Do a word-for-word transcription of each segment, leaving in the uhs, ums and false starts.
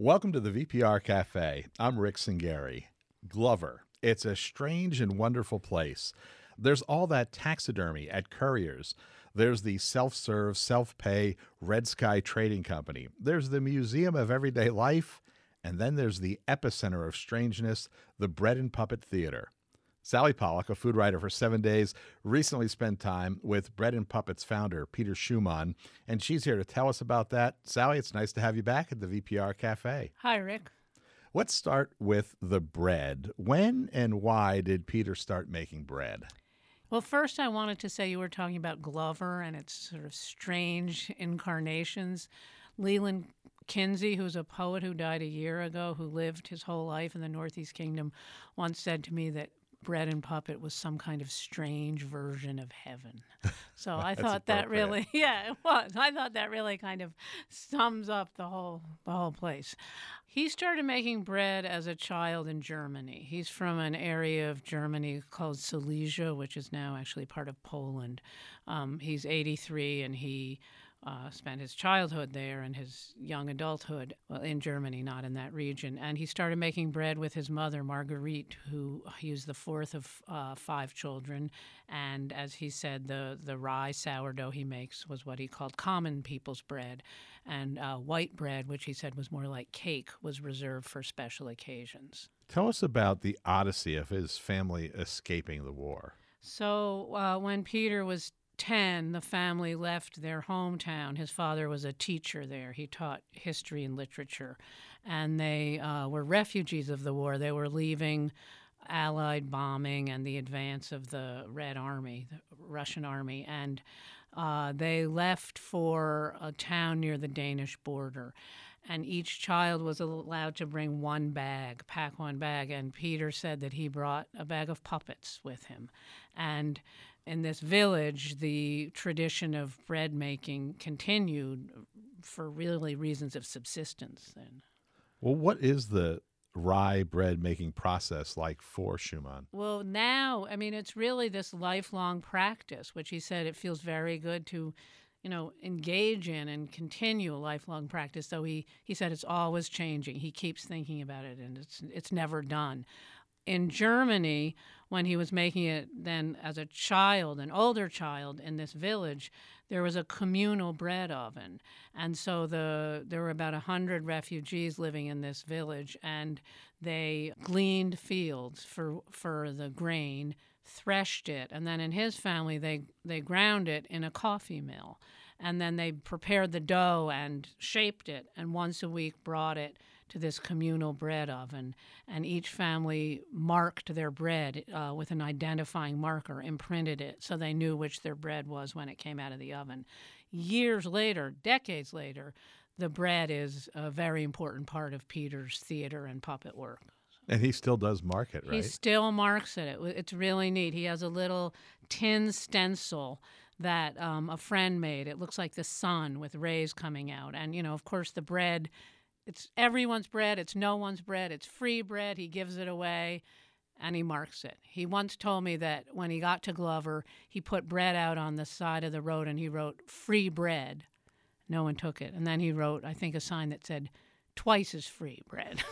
Welcome to the V P R Cafe. I'm Rick Singari. Glover. It's a strange and wonderful place. There's all that taxidermy at Currier's. There's the self-serve, self-pay Red Sky Trading Company. There's the Museum of Everyday Life. And then there's the epicenter of strangeness, the Bread and Puppet Theater. Sally Pollack, a food writer for Seven Days, recently spent time with Bread and Puppet's founder, Peter Schumann, and she's here to tell us about that. Sally, it's nice to have you back at the V P R Cafe. Hi, Rick. Let's start with the bread. When and why did Peter start making bread? Well, first I wanted to say you were talking about Glover and its sort of strange incarnations. Leland Kinsey, who's a poet who died a year ago, who lived his whole life in the Northeast Kingdom, once said to me that Bread and Puppet was some kind of strange version of heaven. So I thought that really, yeah, it was. I thought that really kind of sums up the whole the whole place. He started making bread as a child in Germany. He's from an area of Germany called Silesia, which is now actually part of Poland. Um, he's eighty-three, and he Uh, spent his childhood there and his young adulthood well, in Germany, not in that region. And he started making bread with his mother, Marguerite, who he was the fourth of uh, five children. And as he said, the, the rye sourdough he makes was what he called common people's bread. And uh, white bread, which he said was more like cake, was reserved for special occasions. Tell us about the odyssey of his family escaping the war. So uh, when Peter was ten, the family left their hometown. His father was a teacher there. He taught history and literature. And they uh, were refugees of the war. They were leaving Allied bombing and the advance of the Red Army, the Russian army. And uh, they left for a town near the Danish border. And each child was allowed to bring one bag, pack one bag. And Peter said that he brought a bag of puppets with him. And in this village, the tradition of bread making continued for really reasons of subsistence then. Well, what is the rye bread making process like for Schumann? Well, now, I mean, it's really this lifelong practice, which he said it feels very good to, you know, engage in and continue a lifelong practice. So he, he said it's always changing. He keeps thinking about it, and it's it's never done. In Germany, when he was making it then as a child, an older child in this village, there was a communal bread oven. And so the there were about one hundred refugees living in this village, and they gleaned fields for, for the grain, threshed it, and then in his family they, they ground it in a coffee mill. And then they prepared the dough and shaped it, and once a week brought it to this communal bread oven, and each family marked their bread uh, with an identifying marker, imprinted it, so they knew which their bread was when it came out of the oven. Years later, decades later, the bread is a very important part of Peter's theater and puppet work. And he still does mark it, right? He still marks it. it it's really neat. He has a little tin stencil that um, a friend made. It looks like the sun with rays coming out. And, you know, of course, the bread, it's everyone's bread. It's no one's bread. It's free bread. He gives it away, and he marks it. He once told me that when he got to Glover, he put bread out on the side of the road, and he wrote, "Free bread." No one took it. And then he wrote, I think, a sign that said, "Twice as free bread."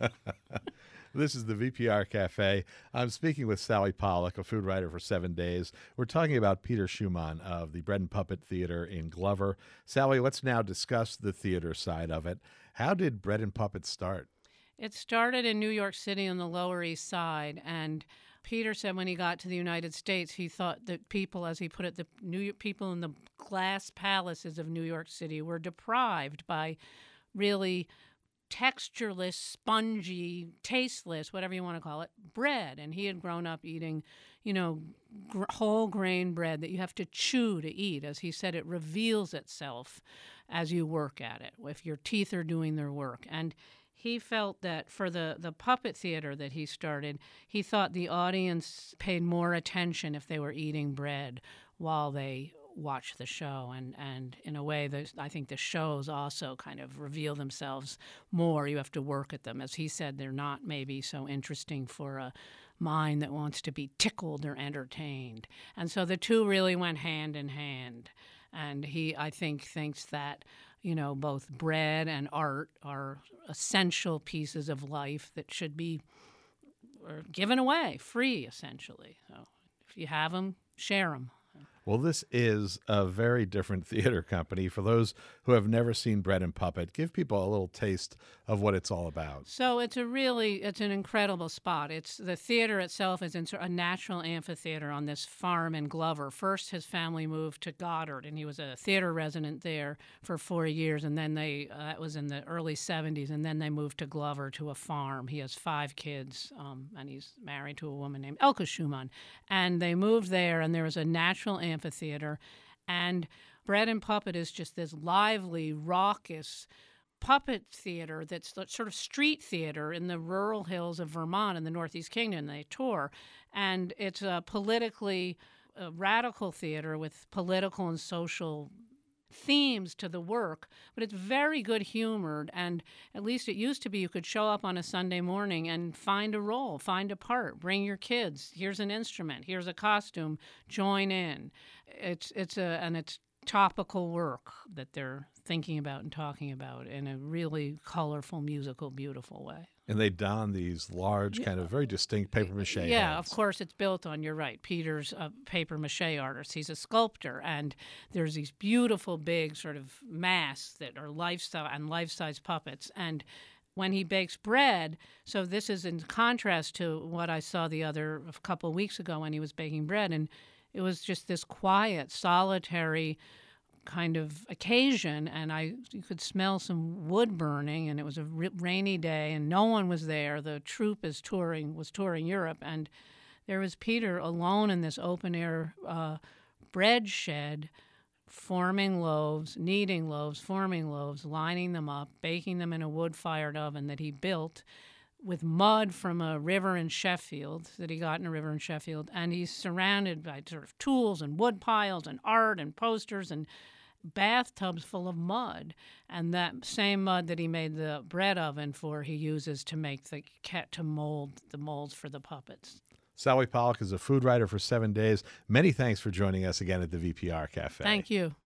This is the V P R Cafe. I'm speaking with Sally Pollack, a food writer for Seven Days. We're talking about Peter Schumann of the Bread and Puppet Theater in Glover. Sally, let's now discuss the theater side of it. How did Bread and Puppet start? It started in New York City on the Lower East Side, and Peter said when he got to the United States, he thought that people, as he put it, the New York, people in the glass palaces of New York City were deprived by really textureless, spongy, tasteless, whatever you want to call it, bread. And he had grown up eating, you know, gr- whole grain bread that you have to chew to eat. As he said, it reveals itself as you work at it, if your teeth are doing their work. And he felt that for the, the puppet theater that he started, he thought the audience paid more attention if they were eating bread while they watch the show. And, and in a way, I think the shows also kind of reveal themselves more. You have to work at them. As he said, they're not maybe so interesting for a mind that wants to be tickled or entertained. And so the two really went hand in hand. And he, I think, thinks that, you know, both bread and art are essential pieces of life that should be or given away, free, essentially. So if you have them, share them. Well, this is a very different theater company. For those who have never seen Bread and Puppet, give people a little taste of what it's all about. So it's a really, it's an incredible spot. It's the theater itself is in a natural amphitheater on this farm in Glover. First, his family moved to Goddard, and he was a theater resident there for four years. And then they, uh, that was in the early seventies, and then they moved to Glover to a farm. He has five kids, um, and he's married to a woman named Elke Schumann. And they moved there, and there was a natural amphitheater. amphitheater, and Bread and Puppet is just this lively, raucous puppet theater that's sort of street theater in the rural hills of Vermont in the Northeast Kingdom. They tour, and it's a politically uh, radical theater with political and social themes to the work, but it's very good humored, and at least it used to be you could show up on a Sunday morning and find a role, find a part, bring your kids, here's an instrument, here's a costume, join in. It's it's a and it's topical work that they're thinking about and talking about in a really colorful, musical, beautiful way. And they don these large, kind of very distinct papier-mâché Yeah, heads. of course, it's built on, you're right, Peter's a papier-mâché artist. He's a sculptor, and there's these beautiful, big sort of masks that are lifestyle and life-size puppets. And when he bakes bread, so this is in contrast to what I saw the other a couple of weeks ago when he was baking bread, and it was just this quiet, solitary kind of occasion, and I you could smell some wood burning, and it was a r- rainy day, and no one was there. The troupe is touring was touring Europe, and there was Peter alone in this open air uh, bread shed, forming loaves, kneading loaves, forming loaves, lining them up, baking them in a wood-fired oven that he built with mud from a river in Sheffield, that he got in a river in Sheffield, and he's surrounded by sort of tools and wood piles and art and posters and bathtubs full of mud, and that same mud that he made the bread oven for, he uses to make the cat to mold the molds for the puppets. Sally Pollock is a food writer for Seven Days. Many thanks for joining us again at the V P R Cafe. Thank you.